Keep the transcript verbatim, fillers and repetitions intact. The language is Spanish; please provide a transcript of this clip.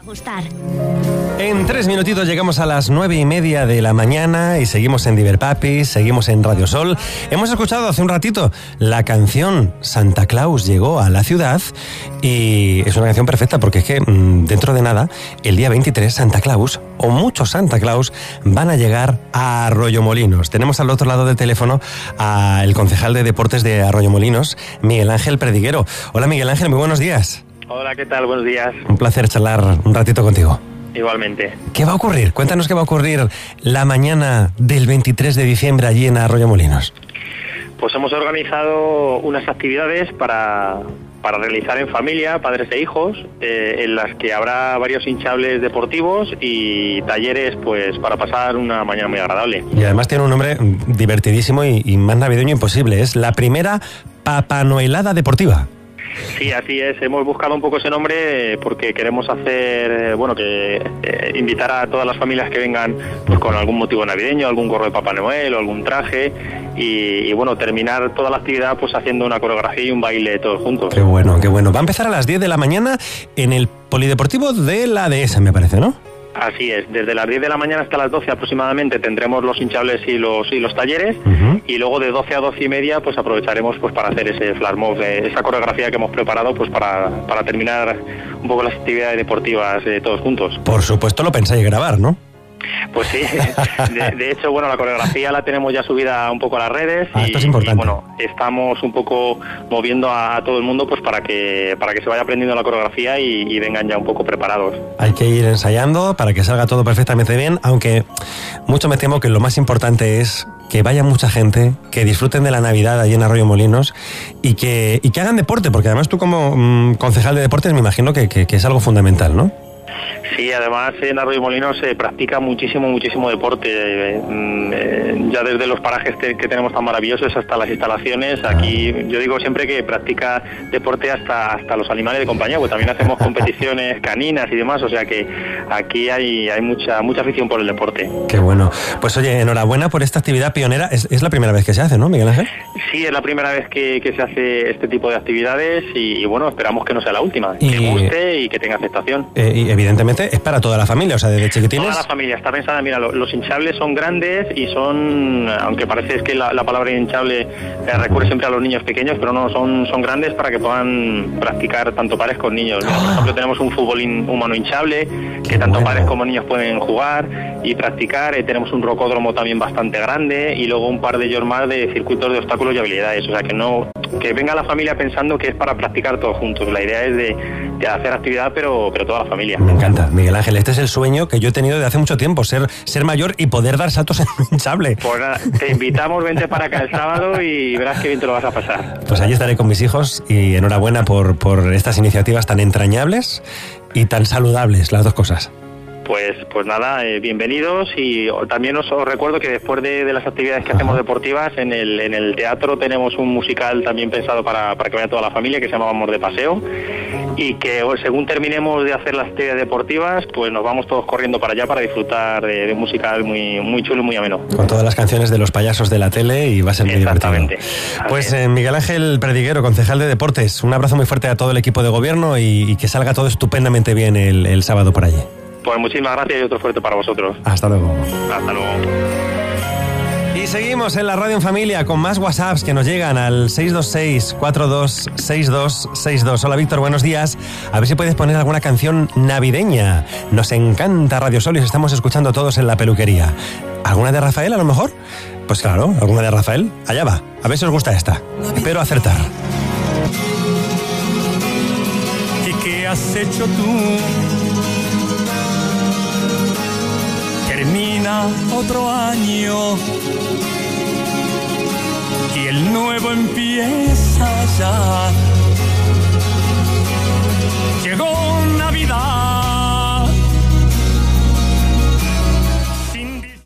Gustar. En tres minutitos llegamos a las nueve y media de la mañana y seguimos en Diverpapis, seguimos en Radio Sol. Hemos escuchado hace un ratito la canción Santa Claus llegó a la ciudad y es una canción perfecta porque es que mmm, dentro de nada, el día veintitrés, Santa Claus o muchos Santa Claus van a llegar a Arroyomolinos. Tenemos al otro lado del teléfono al concejal de Deportes de Arroyomolinos, Miguel Ángel Perdiguero. Hola Miguel Ángel, muy buenos días. Hola, ¿qué tal? Buenos días. Un placer charlar un ratito contigo. Igualmente. ¿Qué va a ocurrir? Cuéntanos qué va a ocurrir la mañana del veintitrés de diciembre allí en Arroyomolinos. Pues hemos organizado unas actividades para, para realizar en familia, padres e hijos, eh, en las que habrá varios hinchables deportivos y talleres pues para pasar una mañana muy agradable. Y además tiene un nombre divertidísimo y, y más navideño imposible. Es la primera Papanoelada deportiva. Sí, así es. Hemos buscado un poco ese nombre porque queremos hacer, bueno, que eh, invitar a todas las familias que vengan pues con algún motivo navideño, algún gorro de Papá Noel o algún traje y, y bueno, terminar toda la actividad pues haciendo una coreografía y un baile todos juntos. Qué bueno, qué bueno. Va a empezar a las diez de la mañana en el Polideportivo de la Dehesa, me parece, ¿no? Así es, desde las diez de la mañana hasta las doce aproximadamente tendremos los hinchables y los y los talleres uh-huh. y luego de doce a doce y media pues aprovecharemos pues para hacer ese flash mob, eh, esa coreografía que hemos preparado pues para, para terminar un poco las actividades deportivas eh, todos juntos. Por supuesto lo pensáis grabar, ¿no? Pues sí, de, de hecho, bueno, la coreografía la tenemos ya subida un poco a las redes ah, y, esto es importante. y bueno, estamos un poco moviendo a, a todo el mundo pues para que para que se vaya aprendiendo la coreografía y, y vengan ya un poco preparados. Hay que ir ensayando para que salga todo perfectamente bien, aunque mucho me temo que lo más importante es que vaya mucha gente, que disfruten de la Navidad allí en Arroyomolinos y que, y que hagan deporte, porque además tú como mmm, concejal de deportes me imagino que, que, que es algo fundamental, ¿no? Sí, además en Arroyomolinos se practica muchísimo, muchísimo deporte, eh, eh, ya desde los parajes que, que tenemos tan maravillosos hasta las instalaciones. Aquí yo digo siempre que practica deporte hasta hasta los animales de compañía, pues también hacemos competiciones caninas y demás, o sea que aquí hay hay mucha mucha afición por el deporte. Qué bueno. Pues oye, enhorabuena por esta actividad pionera. Es, es la primera vez que se hace, ¿no, Miguel Ángel? Sí, es la primera vez que, que se hace este tipo de actividades y, y bueno, esperamos que no sea la última, y, que guste y que tenga aceptación. Eh, y evidentemente es para toda la familia, o sea, desde chiquitines. Toda la familia está pensada, mira, lo, los hinchables son grandes y son, aunque parece que la, la palabra hinchable eh, recurre siempre a los niños pequeños, pero no, son, son grandes para que puedan practicar tanto padres como niños. Mira, por ejemplo, tenemos un fútbol in, humano hinchable, que Qué tanto bueno. padres como niños pueden jugar y practicar. Eh, tenemos un rocódromo también bastante grande y luego un par de ellos más de circuitos de obstáculos y habilidades. O sea, que no que venga la familia pensando que es para practicar todos juntos. La idea es de, de hacer actividad, pero, pero toda la familia. Me encanta, Miguel Ángel. Este es el sueño que yo he tenido desde hace mucho tiempo, ser, ser mayor y poder dar saltos en un hinchable. Pues nada, te invitamos, vente para acá el sábado y verás qué bien te lo vas a pasar. Pues allí estaré con mis hijos y enhorabuena por, por estas iniciativas tan entrañables y tan saludables, las dos cosas. Pues pues nada, eh, bienvenidos y también os, os recuerdo que después de, de las actividades que Ajá. hacemos deportivas, en el en el teatro tenemos un musical también pensado para, para que vaya toda la familia que se llama Amor de Paseo y que según terminemos de hacer las actividades deportivas, pues nos vamos todos corriendo para allá para disfrutar de, de un musical muy, muy chulo y muy ameno. Con todas las canciones de los payasos de la tele y va a ser muy divertido. Pues eh, Miguel Ángel Perdiguero, concejal de Deportes, un abrazo muy fuerte a todo el equipo de gobierno y, y que salga todo estupendamente bien el, el sábado por allí. Pues muchísimas gracias y otro fuerte para vosotros. Hasta luego. Hasta luego. Y seguimos en la radio en familia con más WhatsApps que nos llegan al seis dos seis, cuatro dos seis dos seis dos. Hola Víctor, buenos días. A ver si puedes poner alguna canción navideña. Nos encanta Radio Sol y os estamos escuchando todos en la peluquería. ¿Alguna de Rafael a lo mejor? Pues claro, alguna de Rafael. Allá va. A ver si os gusta esta. Espero acertar. ¿Y qué has hecho tú? Termina otro año y el nuevo empieza ya.